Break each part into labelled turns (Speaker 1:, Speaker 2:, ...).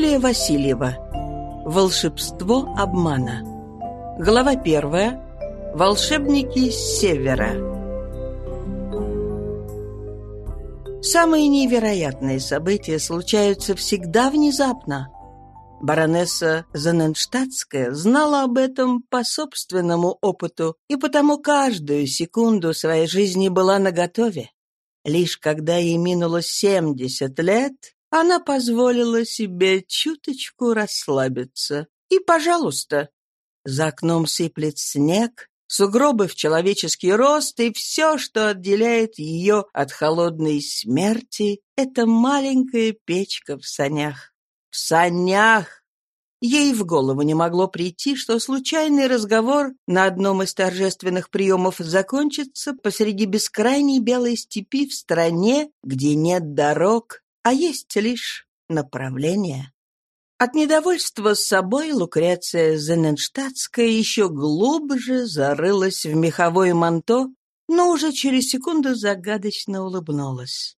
Speaker 1: Виктория Васильева. Волшебство обмана. Глава 1. Волшебники с севера. Самые невероятные события случаются всегда внезапно. Баронесса Зонненштадтская знала об этом по собственному опыту и потому каждую секунду своей жизни была наготове. Лишь когда ей минуло 70 лет, она позволила себе чуточку расслабиться. И, пожалуйста, за окном сыплет снег, сугробы в человеческий рост, и все, что отделяет ее от холодной смерти, — это маленькая печка в санях. В санях! Ей в голову не могло прийти, что случайный разговор на одном из торжественных приемов закончится посреди бескрайней белой степи в стране, где нет дорог, а есть лишь направление. От недовольства с собой Лукреция Зонненштадтская еще глубже зарылась в меховое манто, но уже через секунду загадочно улыбнулась.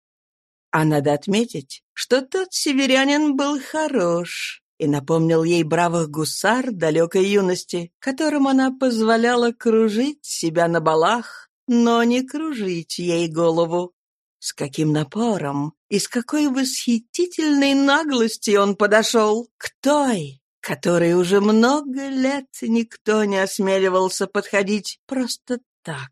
Speaker 1: А надо отметить, что тот северянин был хорош и напомнил ей бравых гусар далекой юности, которым она позволяла кружить себя на балах, но не кружить ей голову. С каким напором и с какой восхитительной наглостью он подошел к той, которой уже много лет никто не осмеливался подходить просто так.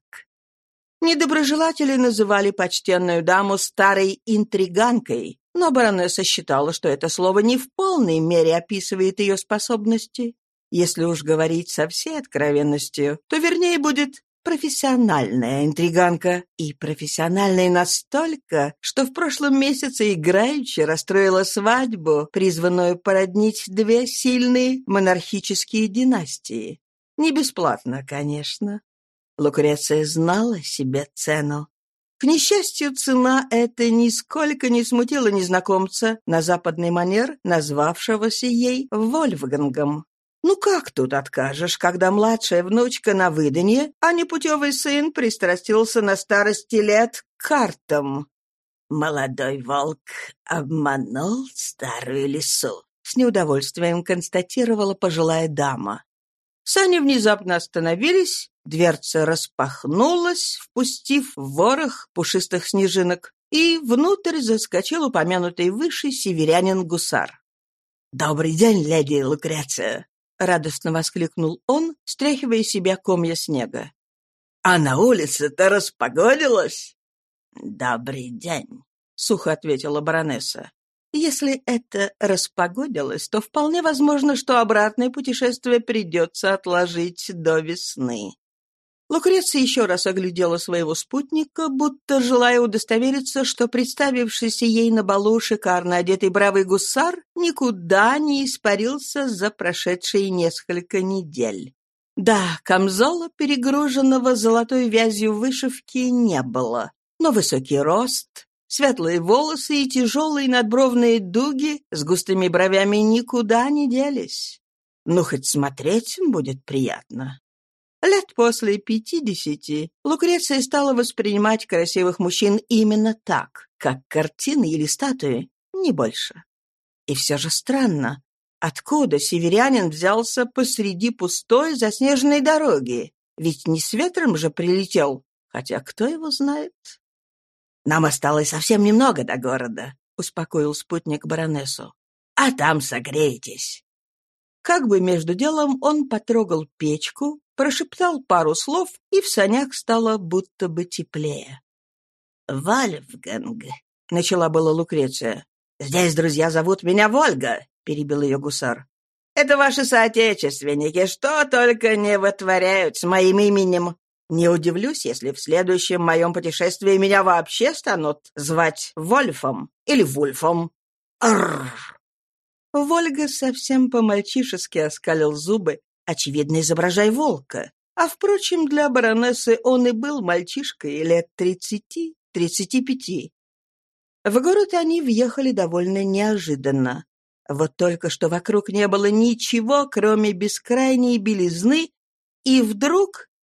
Speaker 1: Недоброжелатели называли почтенную даму старой интриганкой, но баронесса считала, что это слово не в полной мере описывает ее способности. Если уж говорить со всей откровенностью, то вернее будет профессиональная интриганка, и профессиональная настолько, что в прошлом месяце играюще расстроила свадьбу, призванную породнить две сильные монархические династии. Не бесплатно, конечно. Лукреция знала себе цену. К несчастью, цена эта нисколько не смутила незнакомца на западный манер, назвавшегося ей Вольфгангом. Ну как тут откажешь, когда младшая внучка на выданье, а непутевый сын пристрастился на старости лет к картам? Молодой волк обманул старую лису, с неудовольствием констатировала пожилая дама. Сани внезапно остановились, дверца распахнулась, впустив ворох пушистых снежинок, и внутрь заскочил упомянутый выше северянин-гусар. «Добрый день, леди Лукреция!» — радостно воскликнул он, стряхивая с себя комья снега. «А на улице-то распогодилось?» «Добрый день», — сухо ответила баронесса. «Если это распогодилось, то вполне возможно, что обратное путешествие придется отложить до весны». Лукреция еще раз оглядела своего спутника, будто желая удостовериться, что представившийся ей на балу шикарно одетый бравый гусар никуда не испарился за прошедшие несколько недель. Да, камзола, перегруженного золотой вязью вышивки, не было, но высокий рост, светлые волосы и тяжелые надбровные дуги с густыми бровями никуда не делись. Ну, хоть смотреть будет приятно. Лет после 50 Лукреция стала воспринимать красивых мужчин именно так, как картины или статуи, не больше. И все же странно, откуда северянин взялся посреди пустой заснеженной дороги? Ведь не с ветром же прилетел, хотя кто его знает? «Нам осталось совсем немного до города», — успокоил спутник баронессу. «А там согреетесь». Как бы между делом он потрогал печку, прошептал пару слов, и в санях стало будто бы теплее. «Вольфганг», — начала была Лукреция. «Здесь друзья зовут меня Вольга», — перебил ее гусар. «Это ваши соотечественники, что только не вытворяют с моим именем. Не удивлюсь, если в следующем моем путешествии меня вообще станут звать Вольфом или Вульфом. Арррр!» Вольга совсем по-мальчишески оскалил зубы, очевидно, изображая волка. А, впрочем, для баронессы он и был мальчишкой лет 30-35. В город они въехали довольно неожиданно. Вот только что вокруг не было ничего, кроме бескрайней белизны, и вдруг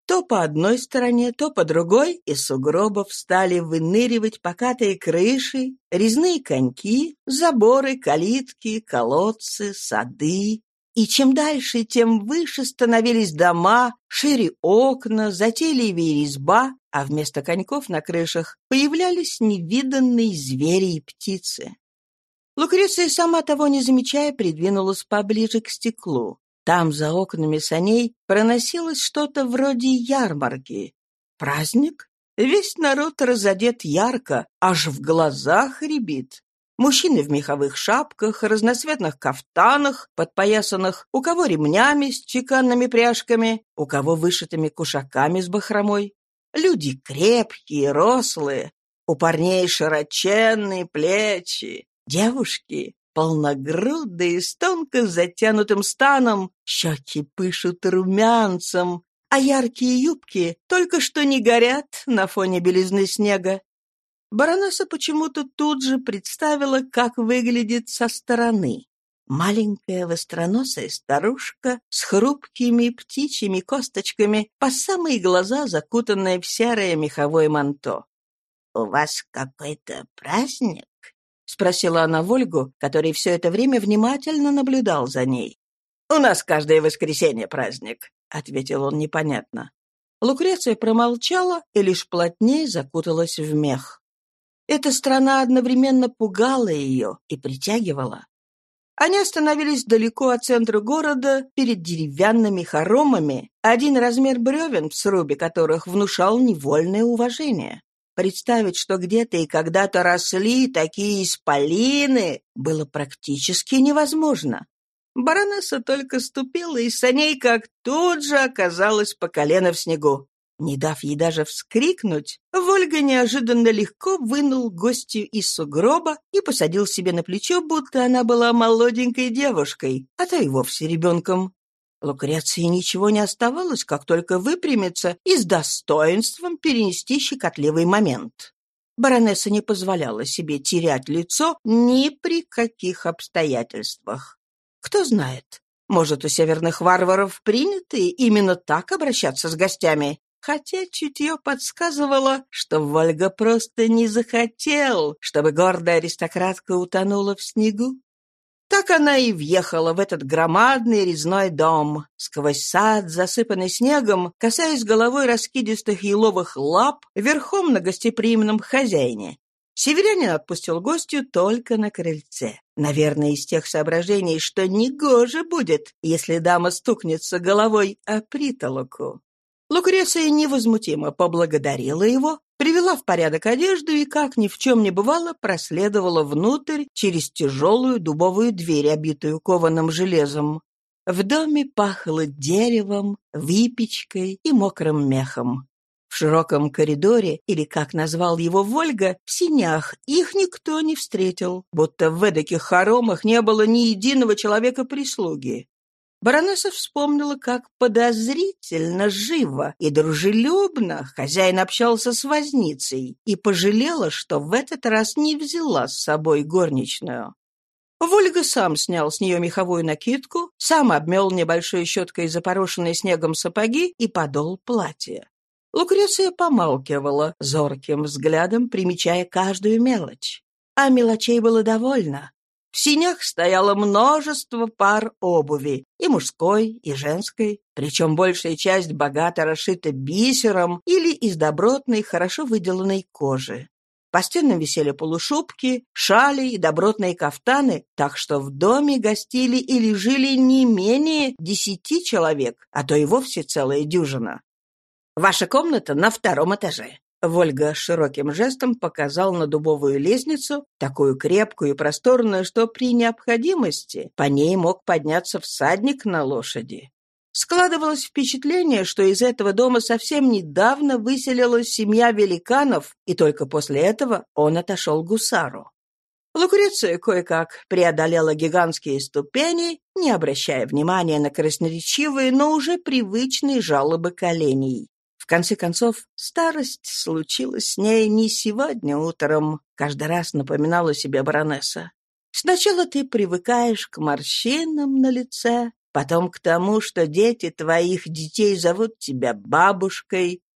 Speaker 1: То по одной стороне, то по другой из сугробов стали выныривать покатые крыши, резные коньки, заборы, калитки, колодцы, сады. И чем дальше, тем выше становились дома, шире окна, затейливее резьба, а вместо коньков на крышах появлялись невиданные звери и птицы. Лукреция, сама того не замечая, придвинулась поближе к стеклу. Там, за окнами саней, проносилось что-то вроде ярмарки. Праздник? Весь народ разодет ярко, аж в глазах рябит. Мужчины в меховых шапках, разноцветных кафтанах, подпоясанных, у кого ремнями с чеканными пряжками, у кого вышитыми кушаками с бахромой. Люди крепкие, рослые, у парней широченные плечи, девушки полногрудые, с тонко затянутым станом, щеки пышут румянцем, а яркие юбки только что не горят на фоне белизны снега. Баронесса почему-то тут же представила, как выглядит со стороны. Маленькая востроносая старушка с хрупкими птичьими косточками, по самые глаза закутанная в серое меховое манто. «У вас какой-то праздник?» — спросила она Вольгу, который все это время внимательно наблюдал за ней. «У нас каждое воскресенье праздник», — ответил он непонятно. Лукреция промолчала и лишь плотнее закуталась в мех. Эта страна одновременно пугала ее и притягивала. Они остановились далеко от центра города, перед деревянными хоромами, один размер бревен, в срубе которых внушал невольное уважение. Представить, что где-то и когда-то росли такие исполины, было практически невозможно. Баронесса только ступила из саней, как тут же оказалась по колено в снегу. Не дав ей даже вскрикнуть, Вольга неожиданно легко вынул гостью из сугроба и посадил себе на плечо, будто она была молоденькой девушкой, а то и вовсе ребенком. Лукреции ничего не оставалось, как только выпрямиться и с достоинством перенести щекотливый момент. Баронесса не позволяла себе терять лицо ни при каких обстоятельствах. Кто знает, может, у северных варваров принято именно так обращаться с гостями, хотя чутье подсказывало, что Вольга просто не захотел, чтобы гордая аристократка утонула в снегу. Так она и въехала в этот громадный резной дом, сквозь сад, засыпанный снегом, касаясь головой раскидистых еловых лап, верхом на гостеприимном хозяине. Северянин отпустил гостью только на крыльце. Наверное, из тех соображений, что негоже будет, если дама стукнется головой о притолоку. Лукреция невозмутимо поблагодарила его, привела в порядок одежду и, как ни в чем не бывало, проследовала внутрь через тяжелую дубовую дверь, обитую кованым железом. В доме пахло деревом, выпечкой и мокрым мехом. В широком коридоре, или, как назвал его Вольга, в сенях, их никто не встретил, будто в эдаких хоромах не было ни единого человека-прислуги. Баронесса вспомнила, как подозрительно живо и дружелюбно хозяин общался с возницей, и пожалела, что в этот раз не взяла с собой горничную. Вольга сам снял с нее меховую накидку, сам обмел небольшой щеткой запорошенные снегом сапоги и подол платья. Лукреция помалкивала, зорким взглядом примечая каждую мелочь. А мелочей было довольно. В сенях стояло множество пар обуви, и мужской, и женской, причем большая часть богато расшита бисером или из добротной, хорошо выделанной кожи. По стенам висели полушубки, шали и добротные кафтаны, так что в доме гостили или жили не менее 10 человек, а то и вовсе целая дюжина. «Ваша комната на 2-м этаже». Вольга широким жестом показал на дубовую лестницу, такую крепкую и просторную, что при необходимости по ней мог подняться всадник на лошади. Складывалось впечатление, что из этого дома совсем недавно выселилась семья великанов, и только после этого он отошел к гусару. Лукреция кое-как преодолела гигантские ступени, не обращая внимания на красноречивые, но уже привычные жалобы коленей. В конце концов, старость случилась с ней не сегодня утром, каждый раз напоминала себе баронесса. Сначала ты привыкаешь к морщинам на лице, Потом к тому, что дети твоих детей зовут тебя бабушкой,